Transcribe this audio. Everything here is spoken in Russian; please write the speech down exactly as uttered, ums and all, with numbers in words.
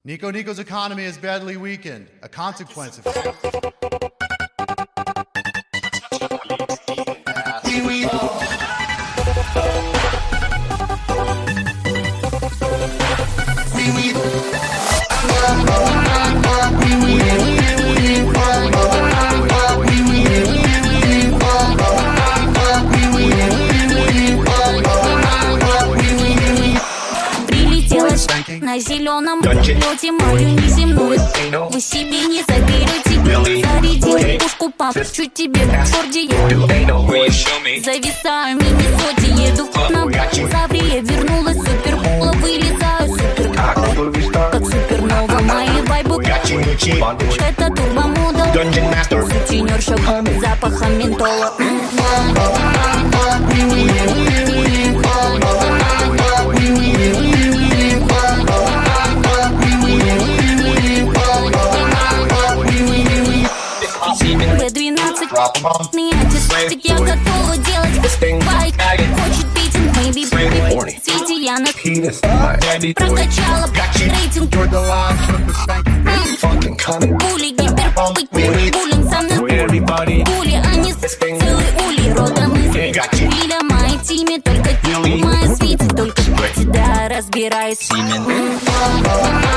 Nico Nico's economy is badly weakened, a consequence of... На зеленом лёте мою неземную вы себе не заберете. Зарядили пушку, пап, чуть тебе в Форде зависаю, мини-соти, еду на Заврия. Вернулась суперкула, вылезаю супер как супернова. Мои вайбы это турбомода, сутенерша с запахом ментола. бэ двенадцать, антисептик, я готова делать байк. Хочет битинг, maybe, baby. Свете я на прокачала рейтинг. Пули, гиперпык, буллинг со мной. Пули, они целый ули, родом из Виля. Моей тиме только моя свете, только да, разбираюсь.